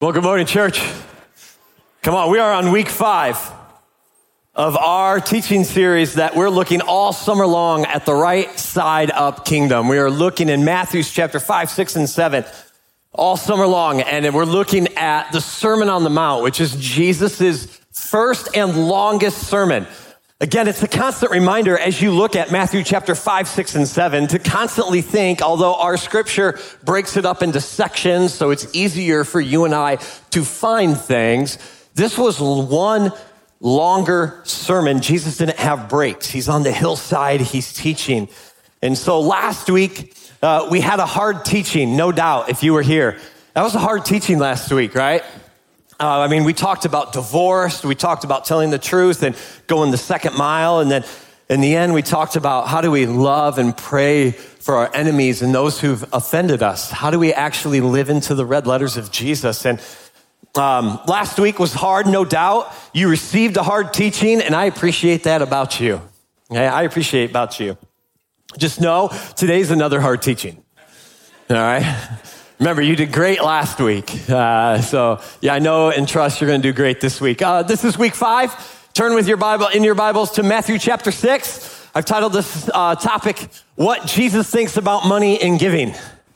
Well, good morning, church. Come on, we are on week 5 of our teaching series that we're looking all summer long at the right side up kingdom. We are looking in Matthew chapter 5, 6, and 7 all summer long, and we're looking at the Sermon on the Mount, which is Jesus's first and longest sermon. Again, it's a constant reminder as you look at Matthew chapter 5, 6, and 7 to constantly think, although our scripture breaks it up into sections so it's easier for you and I to find things, this was one longer sermon. Jesus didn't have breaks. He's on the hillside. He's teaching. And so last week, we had a hard teaching, no doubt, if you were here. That was a hard teaching last week, right? We talked about divorce. We talked about telling the truth and going the second mile. And then in the end, we talked about how do we love and pray for our enemies and those who've offended us? How do we actually live into the red letters of Jesus? And last week was hard, no doubt. You received a hard teaching, and I appreciate that about you. Okay? I appreciate about you. Just know today's another hard teaching. All right? Remember, you did great last week. So I know and trust you're going to do great this week. This is week 5. Turn with your Bibles to Matthew chapter 6. I've titled this topic, What Jesus Thinks About Money and Giving.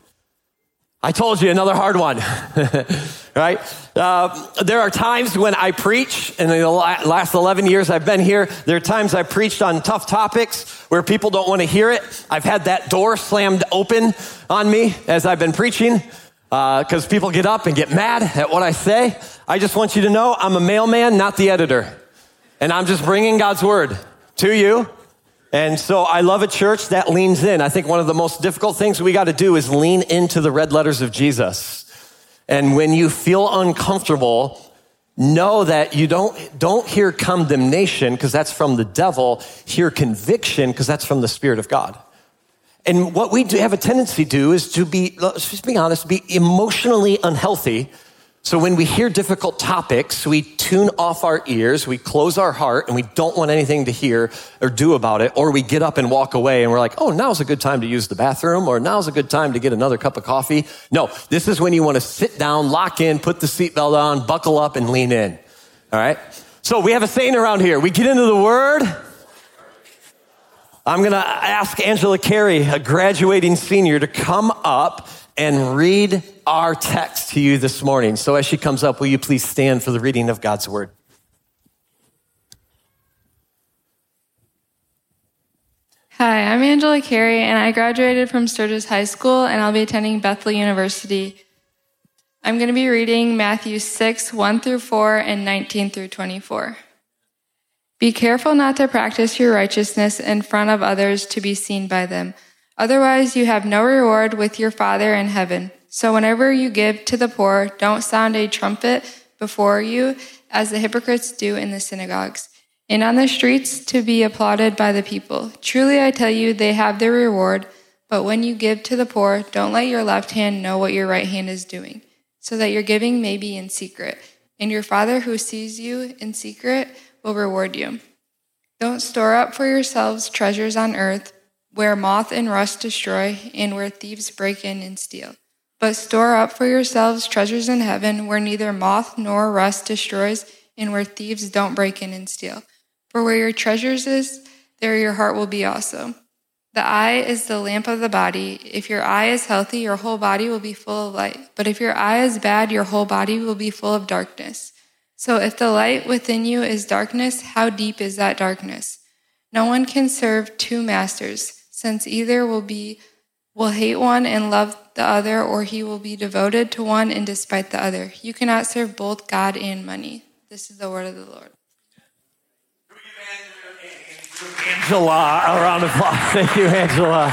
I told you, another hard one, right? There are times when I preach, and in the last 11 years I've been here, there are times I preached on tough topics where people don't want to hear it. I've had that door slammed open on me as I've been preaching because people get up and get mad at what I say. I just want you to know I'm a mailman, not the editor, and I'm just bringing God's word to you. And so I love a church that leans in. I think one of the most difficult things we got to do is lean into the red letters of Jesus. And when you feel uncomfortable, know that you don't hear condemnation because that's from the devil. Hear conviction because that's from the Spirit of God. And what we do have a tendency to do is to be, let's just be honest, be emotionally unhealthy. So when we hear difficult topics, we tune off our ears, we close our heart, and we don't want anything to hear or do about it, or we get up and walk away, and we're like, oh, now's a good time to use the bathroom, or now's a good time to get another cup of coffee. No, this is when you want to sit down, lock in, put the seatbelt on, buckle up, and lean in, all right? So we have a saying around here. We get into the Word. I'm going to ask Angela Carey, a graduating senior, to come up and read our text to you this morning. So as she comes up, will you please stand for the reading of God's word? Hi, I'm Angela Carey, and I graduated from Sturgis High School, and I'll be attending Bethel University. I'm going to be reading Matthew 6, 1 through 4, and 19 through 24. Be careful not to practice your righteousness in front of others to be seen by them. Otherwise, you have no reward with your Father in heaven. So whenever you give to the poor, don't sound a trumpet before you, as the hypocrites do in the synagogues and on the streets to be applauded by the people. Truly, I tell you, they have their reward. But when you give to the poor, don't let your left hand know what your right hand is doing, so that your giving may be in secret. And your Father who sees you in secret will reward you. Don't store up for yourselves treasures on earth, where moth and rust destroy, and where thieves break in and steal. But store up for yourselves treasures in heaven, where neither moth nor rust destroys, and where thieves don't break in and steal. For where your treasures is, there your heart will be also. The eye is the lamp of the body. If your eye is healthy, your whole body will be full of light. But if your eye is bad, your whole body will be full of darkness. So if the light within you is darkness, how deep is that darkness? No one can serve two masters, since either will hate one and love the other, or he will be devoted to one and despite the other. You cannot serve both God and money. This is the word of the Lord. Angela, a round of applause. Thank you, Angela.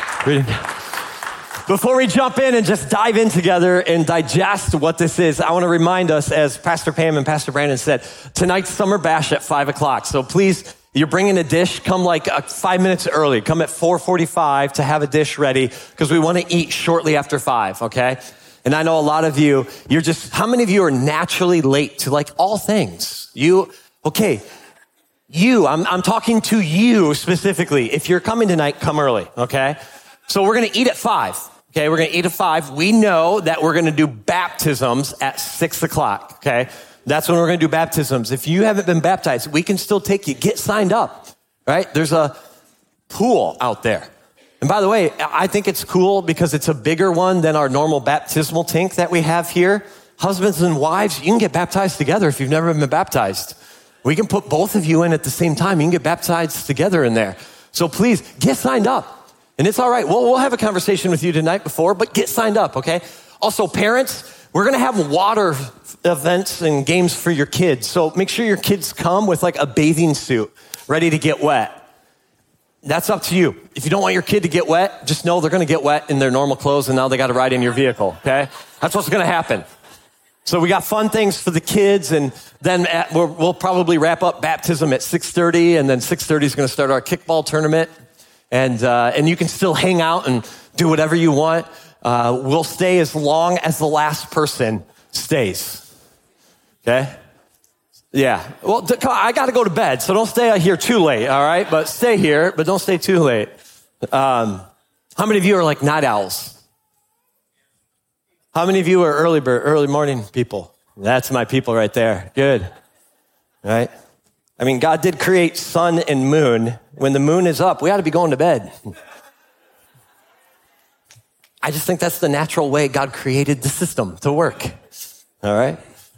Before we jump in and just dive in together and digest what this is, I want to remind us, as Pastor Pam and Pastor Brandon said, tonight's summer bash at 5 o'clock. So please, you're bringing a dish, come like 5 minutes early. Come at 4:45 to have a dish ready because we want to eat shortly after 5, okay? And I know a lot of you, how many of you are naturally late to like all things? I'm talking to you specifically. If you're coming tonight, come early, okay? So we're going to eat at 5. Okay, we're going to eat at 5. We know that we're going to do baptisms at 6 o'clock, okay? That's when we're going to do baptisms. If you haven't been baptized, we can still take you. Get signed up, right? There's a pool out there. And by the way, I think it's cool because it's a bigger one than our normal baptismal tank that we have here. Husbands and wives, you can get baptized together if you've never been baptized. We can put both of you in at the same time. You can get baptized together in there. So please, get signed up. And it's all right. We'll have a conversation with you tonight before, but get signed up, okay? Also, parents, we're going to have water events and games for your kids. So make sure your kids come with like a bathing suit ready to get wet. That's up to you. If you don't want your kid to get wet, just know they're going to get wet in their normal clothes and now they got to ride in your vehicle, okay? That's what's going to happen. So we got fun things for the kids, and then we'll probably wrap up baptism at 6:30, and then 6:30 is going to start our kickball tournament. And you can still hang out and do whatever you want. We'll stay as long as the last person stays. Okay? Yeah. Well, I got to go to bed, so don't stay out here too late, all right? But stay here, but don't stay too late. How many of you are like night owls? How many of you are early morning people? That's my people right there. Good. Right? I mean, God did create sun and moon. When the moon is up, we ought to be going to bed. I just think that's the natural way God created the system to work. All right?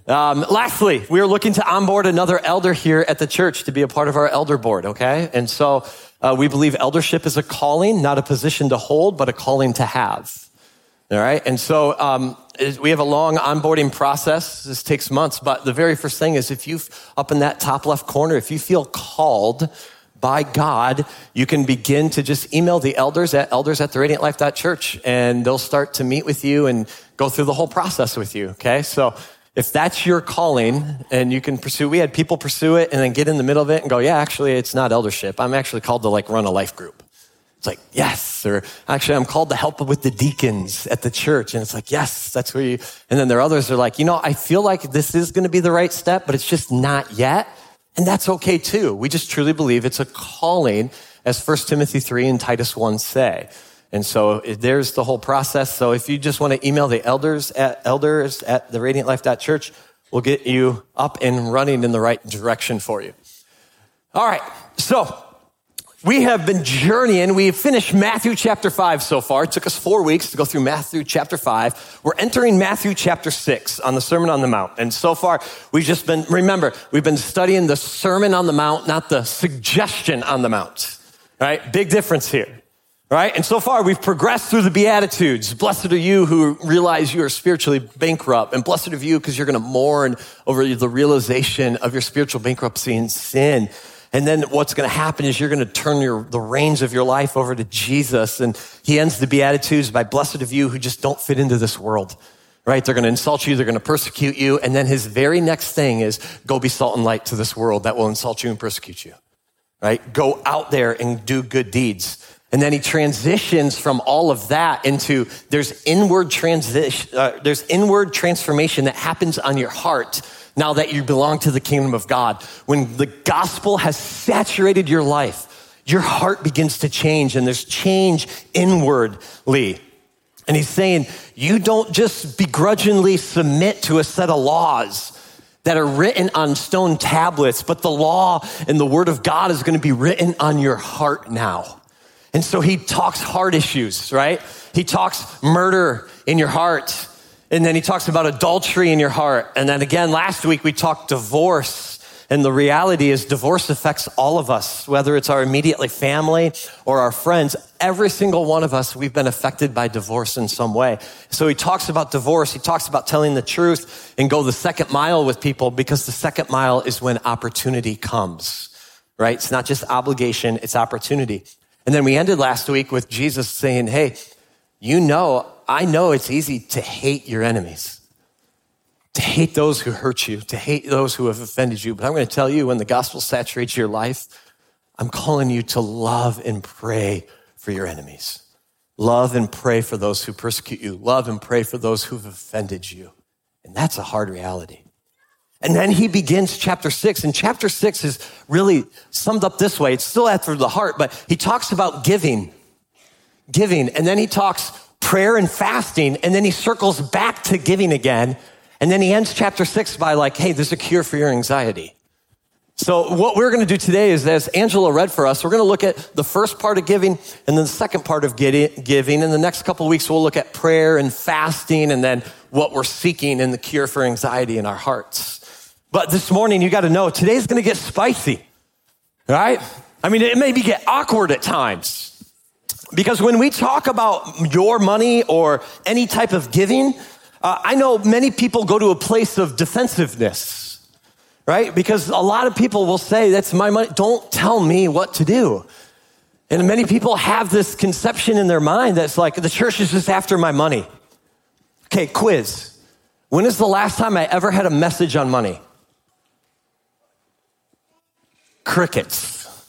Lastly, we are looking to onboard another elder here at the church to be a part of our elder board, okay? And so we believe eldership is a calling, not a position to hold, but a calling to have. All right? And so we have a long onboarding process. This takes months, but the very first thing is if you, up in that top left corner, if you feel called by God, you can begin to just email the elders at elders@theradiantlife.church, and they'll start to meet with you and go through the whole process with you, okay? So if that's your calling and you can pursue, we had people pursue it and then get in the middle of it and go, yeah, actually, it's not eldership. I'm actually called to like run a life group. It's like, yes, or actually I'm called to help with the deacons at the church. And it's like, yes, that's where you, and then there are others that are like, I feel like this is going to be the right step, but it's just not yet. And that's okay too. We just truly believe it's a calling, as 1 Timothy 3 and Titus 1 say. And so there's the whole process. So if you just want to email the elders at theradiantlife.church, we'll get you up and running in the right direction for you. All right. So we have been journeying. We've finished Matthew chapter 5 so far. It took us 4 weeks to go through Matthew chapter 5. We're entering Matthew chapter 6 on the Sermon on the Mount. And so far, we've been studying the Sermon on the Mount, not the suggestion on the Mount. Right? Big difference here. Right? And so far, we've progressed through the Beatitudes. Blessed are you who realize you are spiritually bankrupt. And blessed are you because you're going to mourn over the realization of your spiritual bankruptcy and sin. And then what's going to happen is you're going to turn the reins of your life over to Jesus. And he ends the Beatitudes by blessed of you who just don't fit into this world, right? They're going to insult you. They're going to persecute you. And then his very next thing is go be salt and light to this world that will insult you and persecute you, right? Go out there and do good deeds. And then he transitions from all of that into there's inward transformation that happens on your heart now that you belong to the kingdom of God. When the gospel has saturated your life, your heart begins to change, and there's change inwardly. And he's saying, you don't just begrudgingly submit to a set of laws that are written on stone tablets, but the law and the word of God is going to be written on your heart now. And so he talks heart issues, right? He talks murder in your heart. And then he talks about adultery in your heart. And then again, last week we talked divorce. And the reality is divorce affects all of us, whether it's our immediate family or our friends. Every single one of us, we've been affected by divorce in some way. So he talks about divorce. He talks about telling the truth and go the second mile with people, because the second mile is when opportunity comes, right? It's not just obligation, it's opportunity. And then we ended last week with Jesus saying, hey, I know it's easy to hate your enemies, to hate those who hurt you, to hate those who have offended you. But I'm going to tell you, when the gospel saturates your life, I'm calling you to love and pray for your enemies. Love and pray for those who persecute you. Love and pray for those who've offended you. And that's a hard reality. And then he begins chapter 6, and chapter 6 is really summed up this way. It's still after the heart, but he talks about giving, and then he talks prayer and fasting, and then he circles back to giving again. And then he ends chapter 6 by like, hey, there's a cure for your anxiety. So what we're going to do today is, as Angela read for us, we're going to look at the first part of giving and then the second part of giving. In the next couple of weeks, we'll look at prayer and fasting and then what we're seeking in the cure for anxiety in our hearts. But this morning, you got to know, today's going to get spicy, right? I mean, it maybe get awkward at times. Because when we talk about your money or any type of giving, I know many people go to a place of defensiveness, right? Because a lot of people will say, that's my money. Don't tell me what to do. And many people have this conception in their mind that's like, the church is just after my money. Okay, quiz. When is the last time I ever had a message on money? Crickets.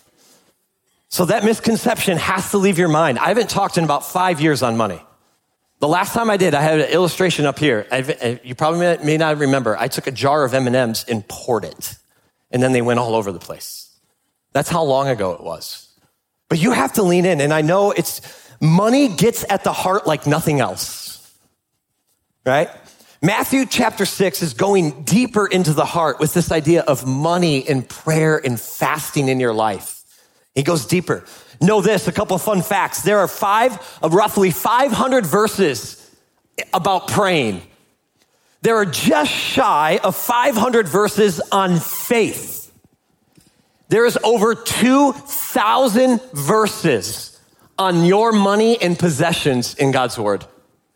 So that misconception has to leave your mind. I haven't talked in about 5 years on money. The last time I did, I had an illustration up here. You probably may not remember. I took a jar of M&Ms and poured it, and then they went all over the place. That's how long ago it was. But you have to lean in, and I know money gets at the heart like nothing else, right? Matthew chapter 6 is going deeper into the heart with this idea of money and prayer and fasting in your life. He goes deeper. Know this, a couple of fun facts. There are roughly 500 verses about praying. There are just shy of 500 verses on faith. There is over 2,000 verses on your money and possessions in God's word.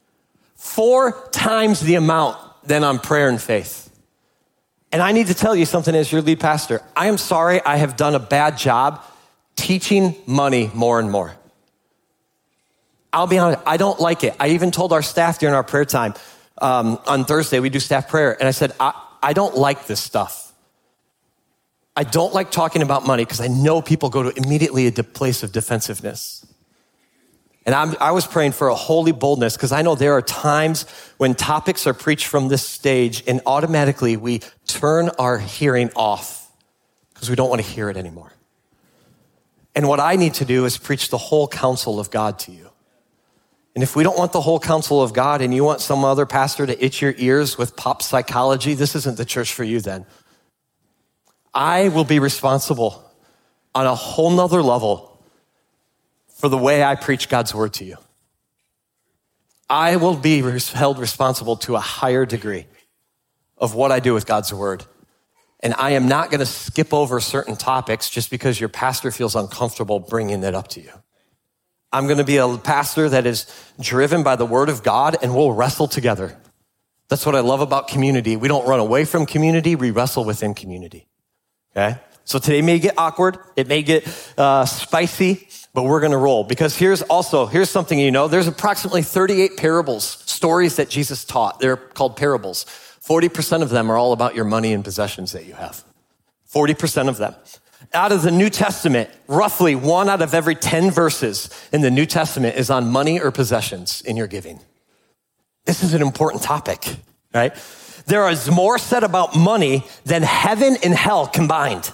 4 times the amount than on prayer and faith. And I need to tell you something as your lead pastor. I am sorry I have done a bad job teaching money more and more. I'll be honest, I don't like it. I even told our staff during our prayer time, on Thursday, we do staff prayer, and I said, I don't like this stuff. I don't like talking about money because I know people go to immediately a place of defensiveness. And I was praying for a holy boldness because I know there are times when topics are preached from this stage and automatically we turn our hearing off because we don't want to hear it anymore. And what I need to do is preach the whole counsel of God to you. And if we don't want the whole counsel of God and you want some other pastor to itch your ears with pop psychology, this isn't the church for you then. I will be responsible on a whole nother level for the way I preach God's word to you. I will be held responsible to a higher degree of what I do with God's word. And I am not going to skip over certain topics just because your pastor feels uncomfortable bringing it up to you. I'm going to be a pastor that is driven by the word of God, and we'll wrestle together. That's what I love about community. We don't run away from community. We wrestle within community. Okay? So today may get awkward. It may get spicy, but we're going to roll. Because here's something you know. There's approximately 38 parables, stories that Jesus taught. They're called parables. 40% of them are all about your money and possessions that you have. 40% of them. Out of the New Testament, roughly 1 out of every 10 verses in the New Testament is on money or possessions in your giving. This is an important topic, right? There is more said about money than heaven and hell combined.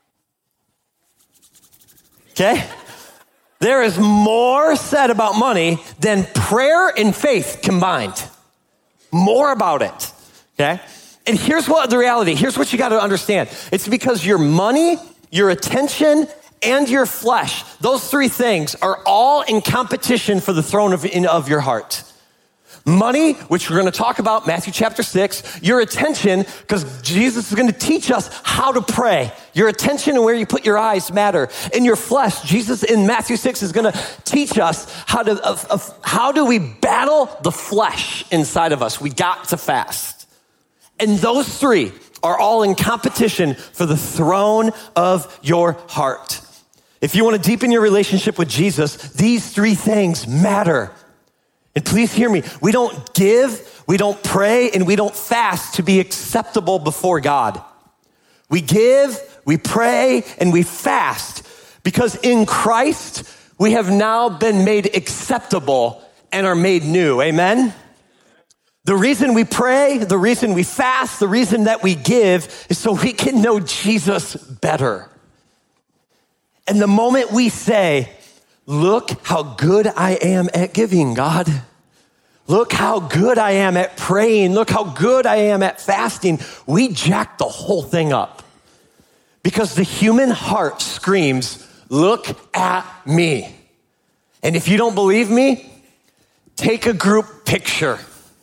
Okay? There is more said about money than prayer and faith combined. More about it. Okay? And here's what the reality, here's what you got to understand. It's because your money, your attention, and your flesh, those 3 things are all in competition for the throne of your heart. Money, which we're going to talk about, Matthew chapter 6. Your attention, because Jesus is going to teach us how to pray. Your attention and where you put your eyes matter. And your flesh, Jesus in Matthew 6 is going to teach us how do we battle the flesh inside of us. We got to fast. And those 3 are all in competition for the throne of your heart. If you want to deepen your relationship with Jesus, these 3 things matter. And please hear me, we don't give, we don't pray, and we don't fast to be acceptable before God. We give, we pray, and we fast because in Christ, we have now been made acceptable and are made new. Amen? The reason we pray, the reason we fast, the reason that we give is so we can know Jesus better. And the moment we say, look how good I am at giving, God, Look how good I am at praying. Look how good I am at fasting. We jack the whole thing up because the human heart screams, look at me. And if you don't believe me, take a group picture.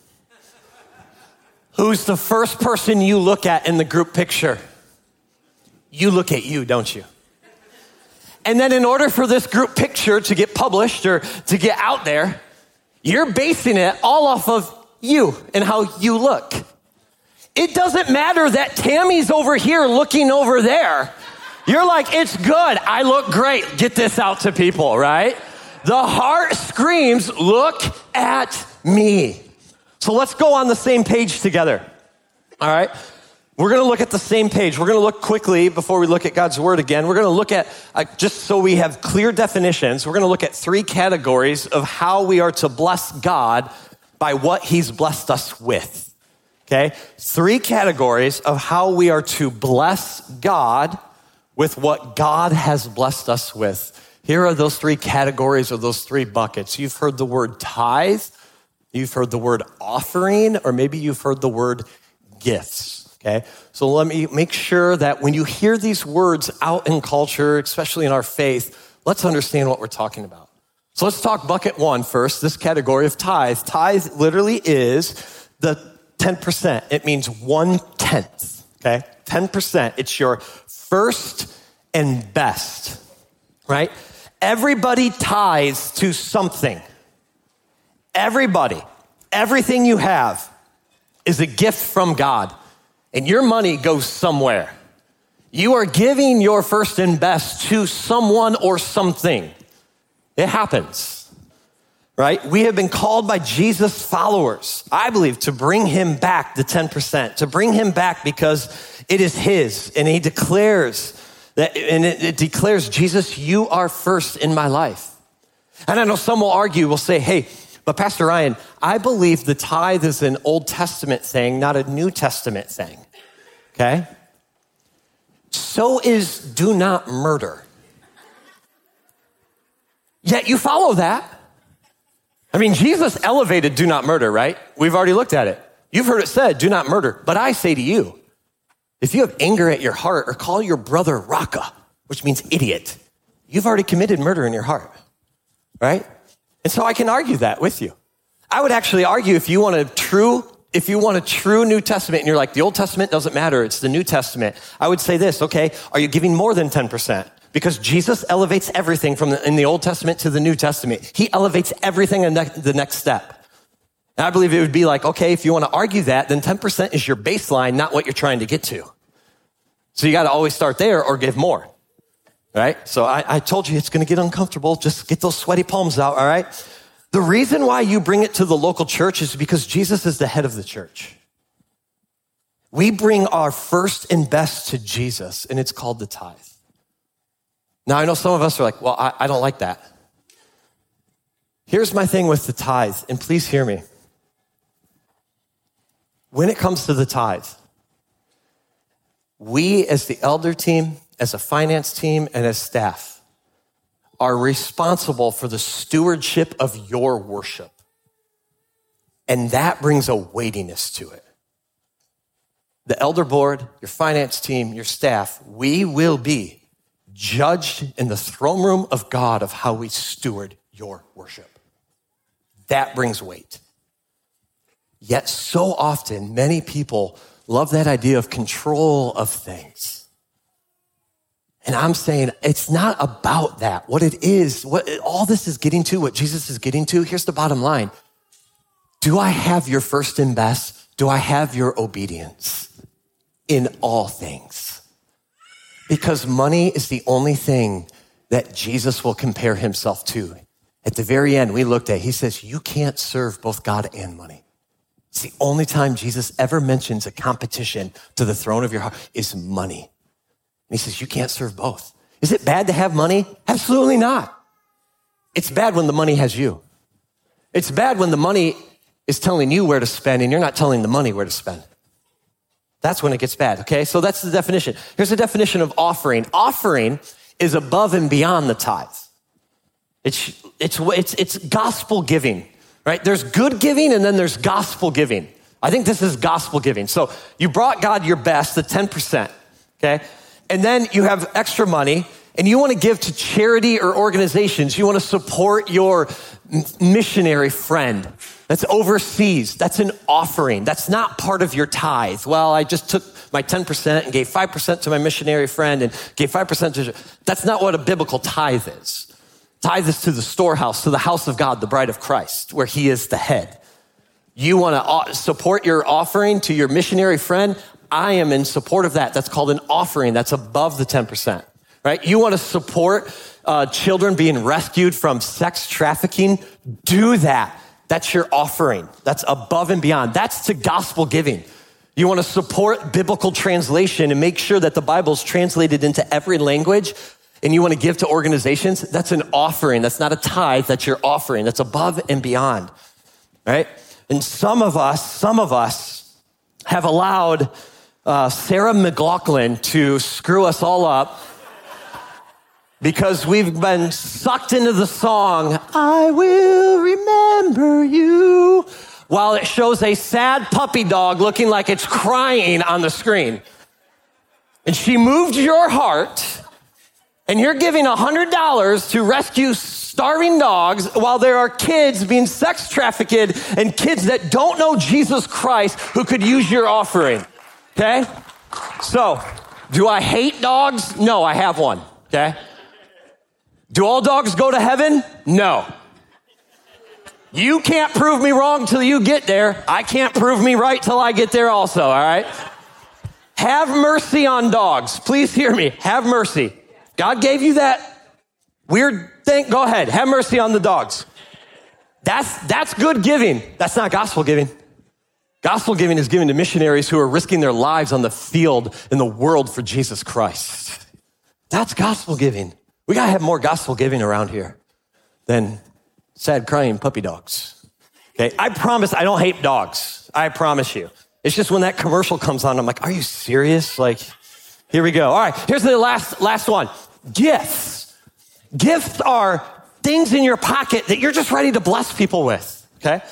Who's the first person you look at in the group picture? You look at you, don't you? And then in order for this group picture to get published or to get out there, you're basing it all off of you and how you look. It doesn't matter that Tammy's over here looking over there. You're like, it's good. I look great. Get this out to people, right? The heart screams, look at me. So let's go on the same page together. All right? We're going to look at the same page. We're going to look quickly before we look at God's word again. We're going to look at, just so we have clear definitions, we're going to look at 3 categories of how we are to bless God by what he's blessed us with. Okay? 3 categories of how we are to bless God with what God has blessed us with. Here are those 3 categories or those 3 buckets. You've heard the word tithe, you've heard the word offering, or maybe you've heard the word gifts. Okay, so let me make sure that when you hear these words out in culture, especially in our faith, let's understand what we're talking about. So let's talk bucket 1 first, this category of tithe. Tithe literally is the 10%. It means 1/10, okay? 10%. It's your first and best, right? Everybody tithes to something. Everybody, everything you have is a gift from God. And your money goes somewhere. You are giving your first and best to someone or something. It happens, right? We have been called by Jesus' followers, I believe, to bring him back the 10%, to bring him back because it is his. And he declares that, and it declares, Jesus, you are first in my life. And I know some will argue, will say, hey, but Pastor Ryan, I believe the tithe is an Old Testament thing, not a New Testament thing, okay? So is do not murder. Yet you follow that. I mean, Jesus elevated do not murder, right? We've already looked at it. You've heard it said, do not murder. But I say to you, if you have anger at your heart or call your brother Raka, which means idiot, you've already committed murder in your heart, right? And so I can argue that with you. I would actually argue if you want a true New Testament and you're like, the Old Testament doesn't matter, it's the New Testament. I would say this, okay, are you giving more than 10%? Because Jesus elevates everything from in the Old Testament to the New Testament. He elevates everything in the next step. And I believe it would be like, okay, if you want to argue that, then 10% is your baseline, not what you're trying to get to. So you got to always start there or give more. Right? So I told you it's going to get uncomfortable. Just get those sweaty palms out, all right? The reason why you bring it to the local church is because Jesus is the head of the church. We bring our first and best to Jesus, and it's called the tithe. Now, I know some of us are like, well, I don't like that. Here's my thing with the tithe, and please hear me. When it comes to the tithe, we as the elder team, as a finance team, and as staff are responsible for the stewardship of your worship. And that brings a weightiness to it. The elder board, your finance team, your staff, we will be judged in the throne room of God of how we steward your worship. That brings weight. Yet so often, many people love that idea of control of things. And I'm saying it's not about that. What it is, what all this is getting to, what Jesus is getting to, here's the bottom line. Do I have your first and best? Do I have your obedience in all things? Because money is the only thing that Jesus will compare himself to. At the very end, we looked at, he says, you can't serve both God and money. It's the only time Jesus ever mentions a competition to the throne of your heart is money. And he says, you can't serve both. Is it bad to have money? Absolutely not. It's bad when the money has you. It's bad when the money is telling you where to spend and you're not telling the money where to spend. That's when it gets bad, okay? So that's the definition. Here's the definition of offering. Offering is above and beyond the tithe. It's gospel giving. right? There's good giving and then there's gospel giving. I think this is gospel giving. So you brought God your best, the 10%, okay? And then you have extra money and you want to give to charity or organizations. You want to support your missionary friend that's overseas. That's an offering. That's not part of your tithe. Well, I just took my 10% and gave 5% to my missionary friend and gave 5% to... That's not what a biblical tithe is. Tithe is to the storehouse, to the house of God, the bride of Christ, where he is the head. You want to support your offering to your missionary friend? I am in support of that. That's called an offering. That's above the 10%, right? You want to support children being rescued from sex trafficking? Do that. That's your offering. That's above and beyond. That's to gospel giving. You want to support biblical translation and make sure that the Bible is translated into every language, and you want to give to organizations? That's an offering. That's not a tithe. That's your offering. That's above and beyond, right? And some of us have allowed Sarah McLachlan to screw us all up because we've been sucked into the song, I will remember you, while it shows a sad puppy dog looking like it's crying on the screen. And she moved your heart, and you're giving $100 to rescue starving dogs while there are kids being sex trafficked and kids that don't know Jesus Christ who could use your offering, okay? So, do I hate dogs? No, I have one, okay? Do all dogs go to heaven? No. You can't prove me wrong till you get there. I can't prove me right till I get there also, all right? Have mercy on dogs. Please hear me. Have mercy. God gave you that weird thing. Go ahead. Have mercy on the dogs. That's good giving. That's not gospel giving. Gospel giving is given to missionaries who are risking their lives on the field in the world for Jesus Christ. That's gospel giving. We got to have more gospel giving around here than sad crying puppy dogs. Okay. I promise I don't hate dogs. I promise you. It's just when that commercial comes on, I'm like, are you serious? Like, here we go. All right. Here's the last one. Gifts. Gifts are things in your pocket that you're just ready to bless people with. Okay.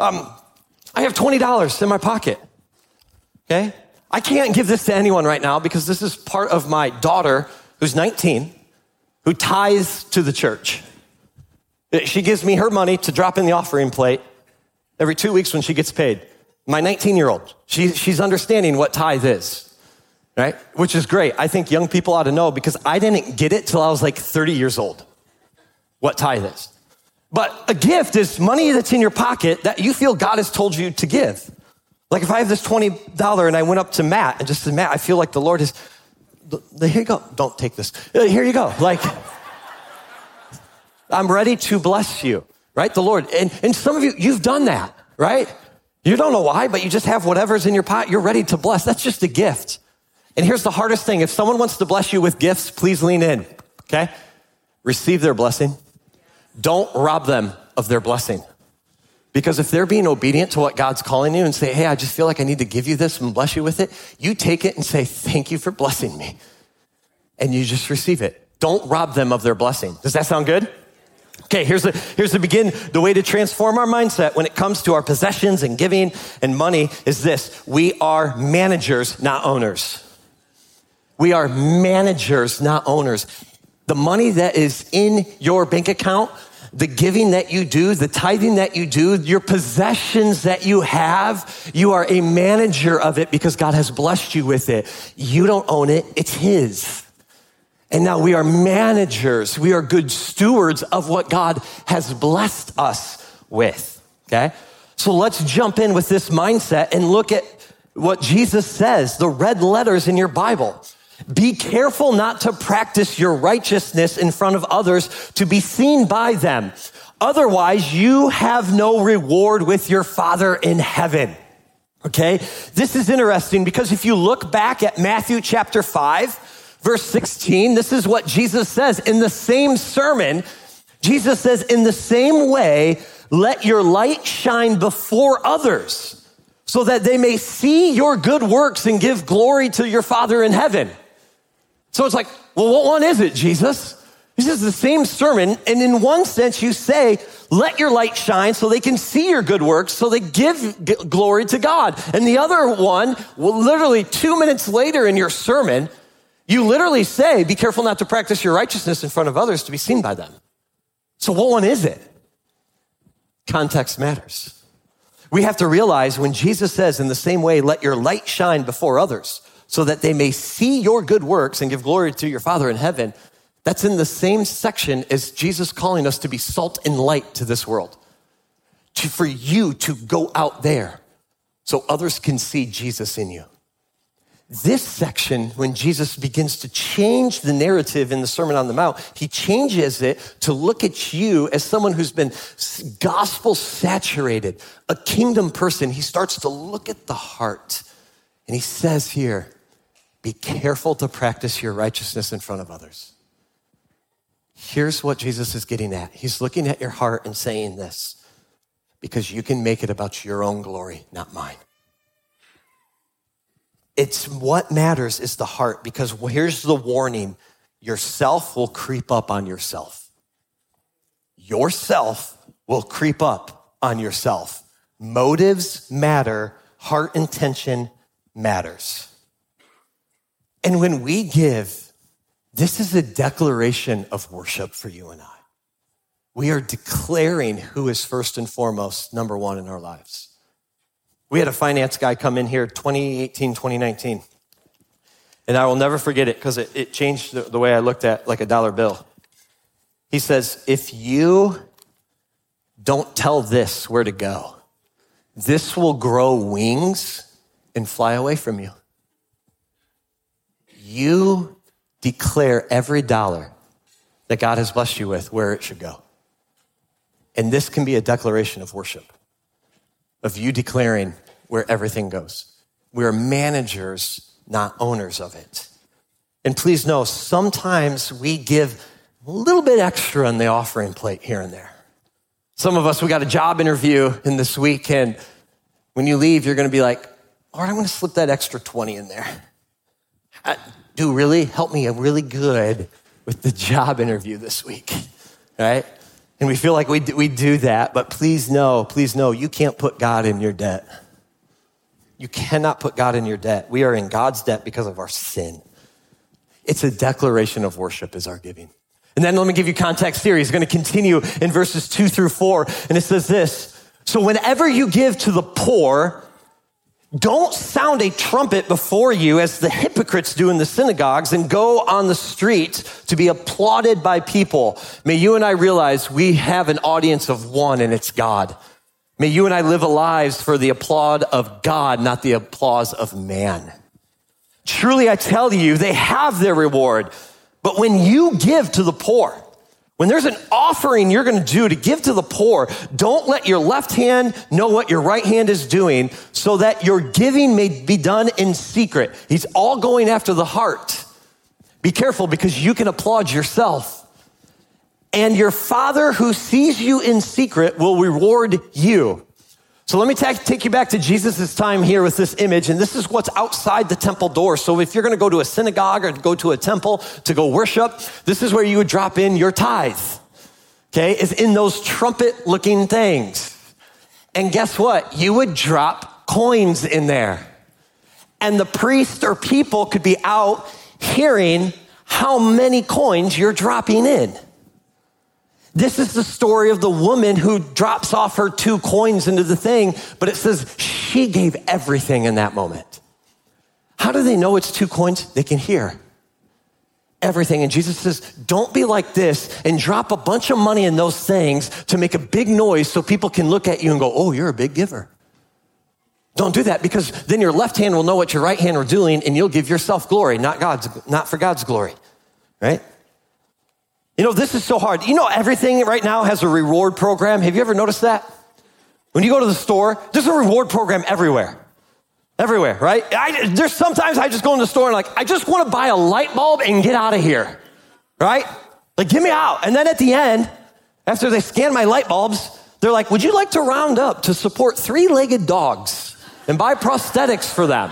I have $20 in my pocket. Okay. I can't give this to anyone right now because this is part of my daughter who's 19 who tithes to the church. She gives me her money to drop in the offering plate every 2 weeks when she gets paid. My 19-year-old, she's understanding what tithe is, right? Which is great. I think young people ought to know because I didn't get it till I was like 30 years old, what tithe is. But a gift is money that's in your pocket that you feel God has told you to give. Like if I have this $20 and I went up to Matt and just said, Matt, I feel like the Lord is, here you go. Don't take this. Here you go. Like, I'm ready to bless you, right? The Lord. And some of you, you've done that, right? You don't know why, but you just have whatever's in your pot. You're ready to bless. That's just a gift. And here's the hardest thing. If someone wants to bless you with gifts, please lean in, okay? Receive their blessing. Don't rob them of their blessing. Because if they're being obedient to what God's calling you and say, hey, I just feel like I need to give you this and bless you with it, you take it and say, thank you for blessing me. And you just receive it. Don't rob them of their blessing. Does that sound good? Okay, here's the way to transform our mindset when it comes to our possessions and giving and money is this. We are managers, not owners. We are managers, not owners. The money that is in your bank account, the giving that you do, the tithing that you do, your possessions that you have, you are a manager of it because God has blessed you with it. You don't own it, it's His. And now we are managers. We are good stewards of what God has blessed us with, okay? So let's jump in with this mindset and look at what Jesus says, the red letters in your Bible. Be careful not to practice your righteousness in front of others to be seen by them. Otherwise, you have no reward with your Father in heaven. Okay? This is interesting because if you look back at Matthew chapter 5, verse 16, this is what Jesus says. In the same sermon, Jesus says, in the same way, let your light shine before others so that they may see your good works and give glory to your Father in heaven. So it's like, well, what one is it, Jesus? This is the same sermon. And in one sense, you say, let your light shine so they can see your good works, so they give glory to God. And the other one, well, literally 2 minutes later in your sermon, you literally say, be careful not to practice your righteousness in front of others to be seen by them. So what one is it? Context matters. We have to realize when Jesus says in the same way, let your light shine before others so that they may see your good works and give glory to your Father in heaven, that's in the same section as Jesus calling us to be salt and light to this world. For you to go out there so others can see Jesus in you. This section, when Jesus begins to change the narrative in the Sermon on the Mount, he changes it to look at you as someone who's been gospel saturated, a kingdom person. He starts to look at the heart. And he says here, be careful to practice your righteousness in front of others. Here's what Jesus is getting at. He's looking at your heart and saying this, because you can make it about your own glory, not mine. It's what matters is the heart, because here's the warning. Yourself will creep up on yourself. Yourself will creep up on yourself. Motives matter. Heart intention matters. And when we give, this is a declaration of worship for you and I. We are declaring who is first and foremost, number one in our lives. We had a finance guy come in here 2018, 2019. And I will never forget it because it changed the way I looked at like a dollar bill. He says, if you don't tell this where to go, this will grow wings and fly away from you. You declare every dollar that God has blessed you with where it should go. And this can be a declaration of worship, of you declaring where everything goes. We are managers, not owners of it. And please know, sometimes we give a little bit extra on the offering plate here and there. Some of us, we got a job interview in this week, and when you leave, you're going to be like, Lord, I'm going to slip that extra 20 in there. Do really help me really good with the job interview this week, right? And we feel like we do that, but please know, you can't put God in your debt. You cannot put God in your debt. We are in God's debt because of our sin. It's a declaration of worship is our giving. And then let me give you context here. He's going to continue in verses 2-4, and it says this, so whenever you give to the poor, don't sound a trumpet before you as the hypocrites do in the synagogues and go on the streets to be applauded by people. May you and I realize we have an audience of one, and it's God. May you and I live lives for the applaud of God, not the applause of man. Truly, I tell you, they have their reward. But when you give to the poor, when there's an offering you're going to do to give to the poor, don't let your left hand know what your right hand is doing so that your giving may be done in secret. He's all going after the heart. Be careful because you can applaud yourself. And your Father who sees you in secret will reward you. So let me take you back to Jesus' time here with this image. And this is what's outside the temple door. So if you're going to go to a synagogue or go to a temple to go worship, this is where you would drop in your tithe. Okay, is in those trumpet looking things. And guess what? You would drop coins in there. And the priest or people could be out hearing how many coins you're dropping in. This is the story of the woman who drops off her 2 coins into the thing, but it says she gave everything in that moment. How do they know it's 2 coins? They can hear everything. And Jesus says, don't be like this and drop a bunch of money in those things to make a big noise so people can look at you and go, oh, you're a big giver. Don't do that, because then your left hand will know what your right hand are doing and you'll give yourself glory, not for God's glory, right? You know, this is so hard. You know, everything right now has a reward program. Have you ever noticed that? When you go to the store, there's a reward program everywhere. Everywhere, right? There's sometimes I just go in the store and like, I just want to buy a light bulb and get out of here, right? Like, get me out. And then at the end, after they scan my light bulbs, they're like, would you like to round up to support 3-legged dogs and buy prosthetics for them?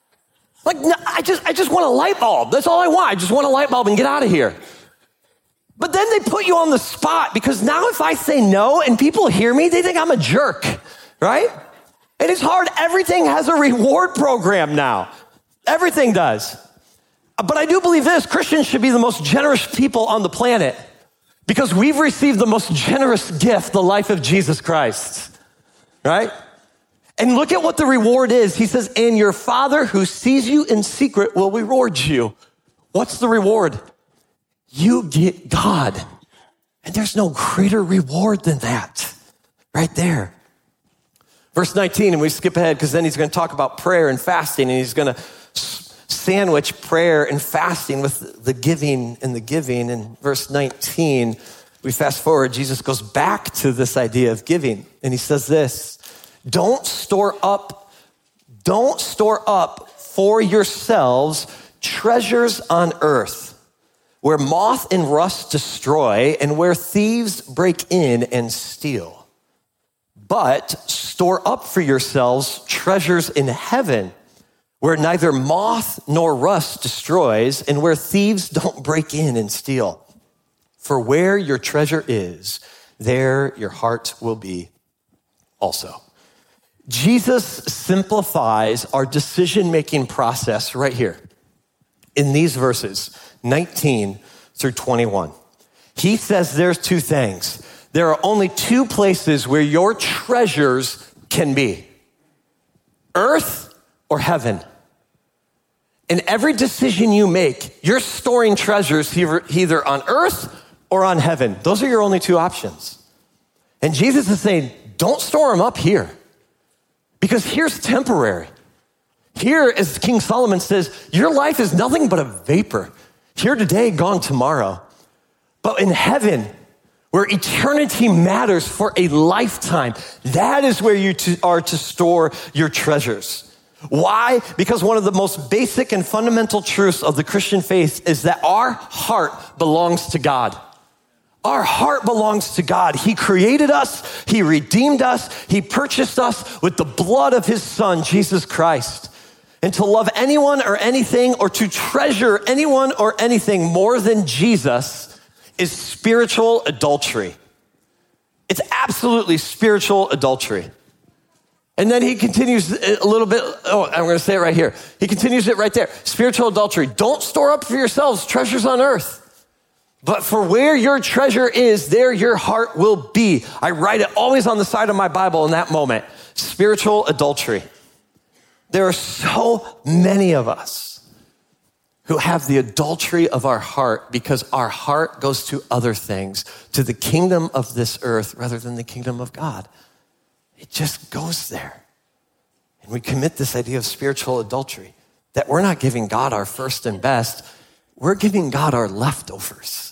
Like, no, I just want a light bulb. That's all I want. I just want a light bulb and get out of here. But then they put you on the spot because now if I say no and people hear me, they think I'm a jerk, right? And it's hard. Everything has a reward program now. Everything does. But I do believe this, Christians should be the most generous people on the planet because we've received the most generous gift, the life of Jesus Christ, right? And look at what the reward is. He says, and your Father who sees you in secret will reward you. What's the reward? You get God. And there's no greater reward than that right there. Verse 19, and we skip ahead because then he's going to talk about prayer and fasting, and he's going to sandwich prayer and fasting with the giving and the giving. In verse 19, we fast forward, Jesus goes back to this idea of giving, and he says this, don't store up for yourselves treasures on earth, where moth and rust destroy and where thieves break in and steal. But store up for yourselves treasures in heaven, where neither moth nor rust destroys and where thieves don't break in and steal. For where your treasure is, there your heart will be also. Jesus simplifies our decision-making process right here in these verses, 19 through 21. He says there's two things. There are only two places where your treasures can be: earth or heaven. In every decision you make, you're storing treasures either on earth or on heaven. Those are your only two options. And Jesus is saying, don't store them up here, because here's temporary. Here, as King Solomon says, your life is nothing but a vapor. Here today, gone tomorrow. But in heaven, where eternity matters for a lifetime, that is where you are to store your treasures. Why? Because one of the most basic and fundamental truths of the Christian faith is that our heart belongs to God. Our heart belongs to God. He created us. He redeemed us. He purchased us with the blood of his son, Jesus Christ. And to love anyone or anything, or to treasure anyone or anything more than Jesus, is spiritual adultery. It's absolutely spiritual adultery. And then he continues a little bit. Oh, I'm going to say it right here. He continues it right there. Spiritual adultery. Don't store up for yourselves treasures on earth, but for where your treasure is, there your heart will be. I write it always on the side of my Bible in that moment. Spiritual adultery. There are so many of us who have the adultery of our heart because our heart goes to other things, to the kingdom of this earth rather than the kingdom of God. It just goes there. And we commit this idea of spiritual adultery, that we're not giving God our first and best, we're giving God our leftovers.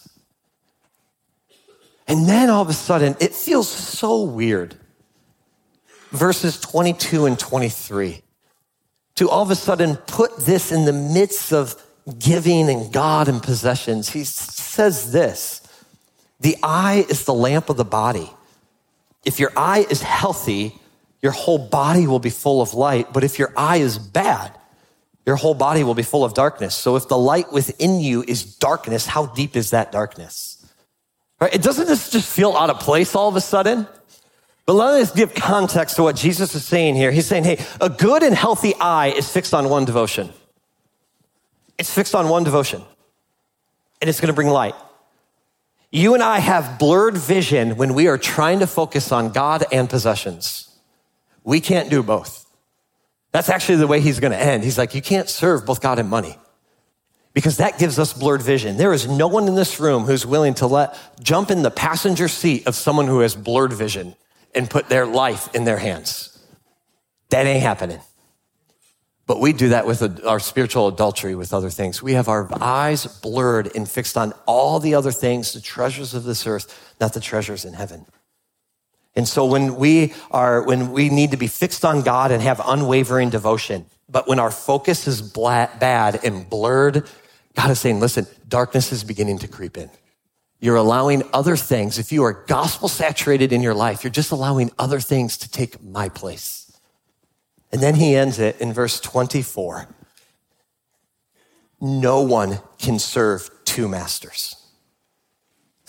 And then all of a sudden, it feels so weird. Verses 22 and 23. To all of a sudden put this in the midst of giving and God and possessions. He says this, the eye is the lamp of the body. If your eye is healthy, your whole body will be full of light. But if your eye is bad, your whole body will be full of darkness. So if the light within you is darkness, how deep is that darkness? Right? It doesn't just feel out of place all of a sudden. But let us give context to what Jesus is saying here. He's saying, hey, a good and healthy eye is fixed on one devotion. It's fixed on one devotion. And it's going to bring light. You and I have blurred vision when we are trying to focus on God and possessions. We can't do both. That's actually the way he's going to end. He's like, you can't serve both God and money, because that gives us blurred vision. There is no one in this room who's willing to jump in the passenger seat of someone who has blurred vision and put their life in their hands. That ain't happening. But we do that with our spiritual adultery with other things. We have our eyes blurred and fixed on all the other things, the treasures of this earth, not the treasures in heaven. And so when we need to be fixed on God and have unwavering devotion, but when our focus is bad and blurred, God is saying, listen, darkness is beginning to creep in. You're allowing other things. If you are gospel saturated in your life, you're just allowing other things to take my place. And then he ends it in verse 24. No one can serve two masters.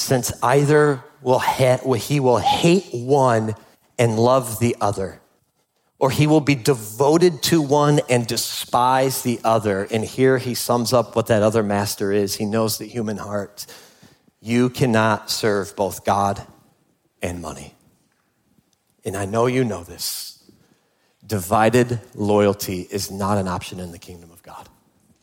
since either he will hate one and love the other, or he will be devoted to one and despise the other. And here he sums up what that other master is. He knows the human heart. You cannot serve both God and money. And I know you know this. Divided loyalty is not an option in the kingdom of God.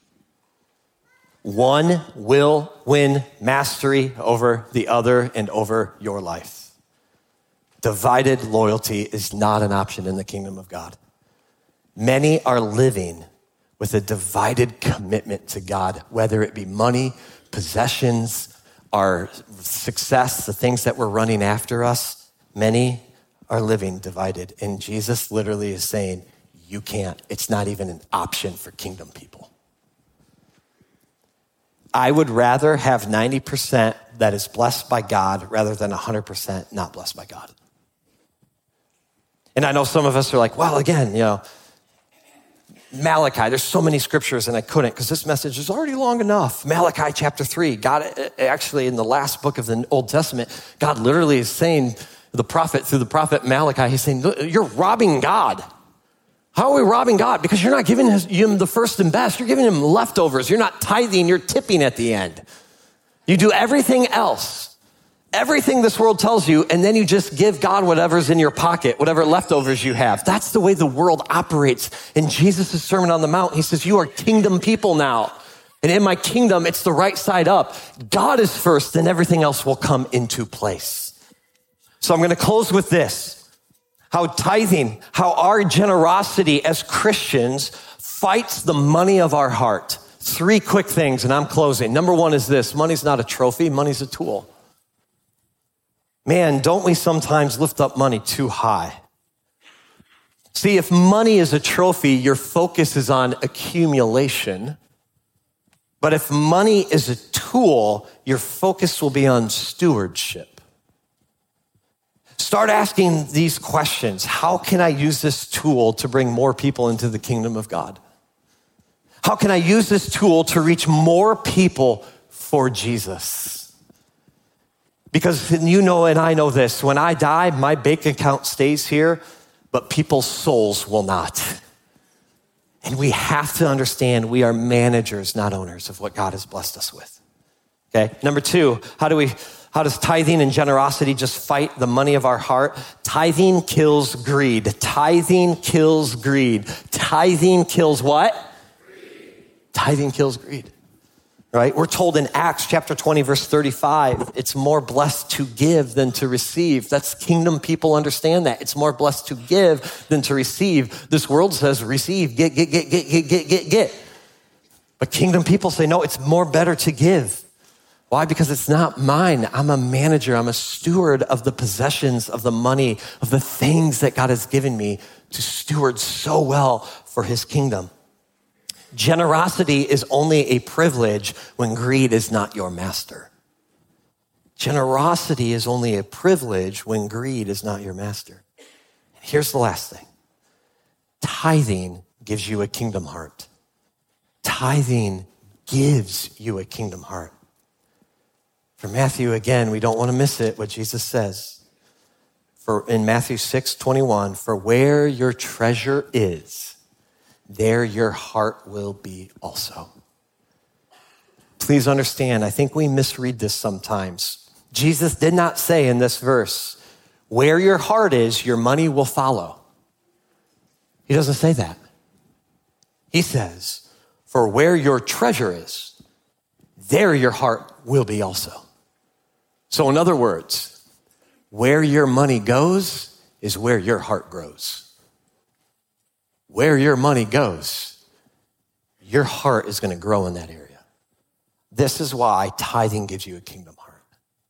One will win mastery over the other and over your life. Divided loyalty is not an option in the kingdom of God. Many are living with a divided commitment to God, whether it be money, possessions, our success, the things that we're running after us. Many are living divided. And Jesus literally is saying, you can't. It's not even an option for kingdom people. I would rather have 90% that is blessed by God rather than 100% not blessed by God. And I know some of us are like, well, again, Malachi, there's so many scriptures and I couldn't because this message is already long enough. Malachi chapter 3, God, actually in the last book of the Old Testament, God literally is saying, through the prophet Malachi, he's saying, you're robbing God. How are we robbing God? Because you're not giving him the first and best. You're giving him leftovers. You're not tithing, you're tipping at the end. You do everything else. Everything this world tells you, and then you just give God whatever's in your pocket, whatever leftovers you have. That's the way the world operates. In Jesus' Sermon on the Mount, he says, you are kingdom people now. And in my kingdom, it's the right side up. God is first, then everything else will come into place. So I'm going to close with this. How tithing, how our generosity as Christians fights the money of our heart. 3 quick things, and I'm closing. Number 1 is this. Money's not a trophy. Money's a tool. Man, don't we sometimes lift up money too high? See, if money is a trophy, your focus is on accumulation. But if money is a tool, your focus will be on stewardship. Start asking these questions. How can I use this tool to bring more people into the kingdom of God? How can I use this tool to reach more people for Jesus? Because you know and I know this, when I die, my bank account stays here, but people's souls will not. And we have to understand we are managers, not owners of what God has blessed us with. Okay, number 2, how does tithing and generosity just fight the money of our heart? Tithing kills greed. Tithing kills greed. Tithing kills what? Greed. Tithing kills greed. Right? We're told in Acts chapter 20, verse 35, it's more blessed to give than to receive. That's kingdom people understand that. It's more blessed to give than to receive. This world says receive, get. But kingdom people say, no, it's more better to give. Why? Because it's not mine. I'm a manager. I'm a steward of the possessions, of the money, of the things that God has given me to steward so well for his kingdom. Generosity is only a privilege when greed is not your master. Generosity is only a privilege when greed is not your master. And here's the last thing. Tithing gives you a kingdom heart. Tithing gives you a kingdom heart. For Matthew, again, we don't want to miss it, what Jesus says. In Matthew 6:21, for where your treasure is, there your heart will be also. Please understand, I think we misread this sometimes. Jesus did not say in this verse, where your heart is, your money will follow. He doesn't say that. He says, for where your treasure is, there your heart will be also. So in other words, where your money goes is where your heart grows. Where your money goes, your heart is going to grow in that area. This is why tithing gives you a kingdom heart.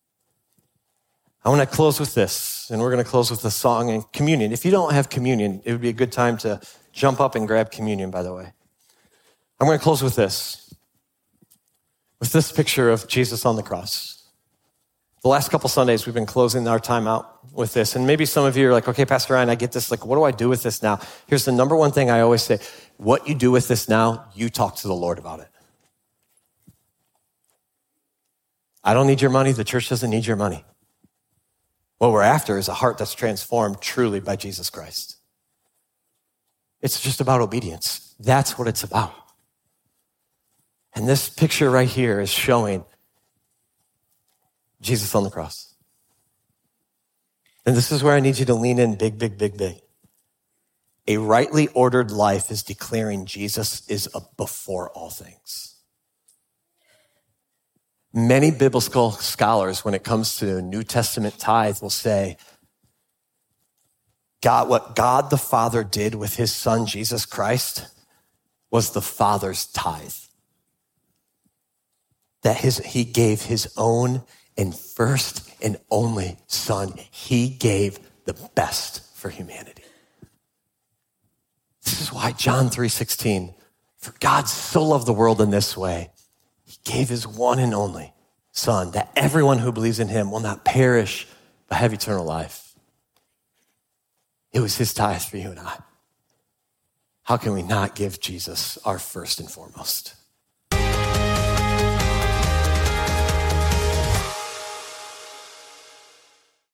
I want to close with this, and we're going to close with a song and communion. If you don't have communion, it would be a good time to jump up and grab communion, by the way. I'm going to close with this picture of Jesus on the cross. The last couple Sundays, we've been closing our time out with this. And maybe some of you are like, okay, Pastor Ryan, I get this. Like, what do I do with this now? Here's the number one thing I always say. What you do with this now, you talk to the Lord about it. I don't need your money. The church doesn't need your money. What we're after is a heart that's transformed truly by Jesus Christ. It's just about obedience. That's what it's about. And this picture right here is showing Jesus on the cross. And this is where I need you to lean in big, big, big, big. A rightly ordered life is declaring Jesus is before all things. Many biblical scholars, when it comes to New Testament tithe, will say, what God the Father did with his son, Jesus Christ, was the Father's tithe. That he gave his own and first and only son. He gave the best for humanity. This is why John 3:16, for God so loved the world in this way, he gave his one and only son, that everyone who believes in him will not perish but have eternal life. It was his tithe for you and I. How can we not give Jesus our first and foremost?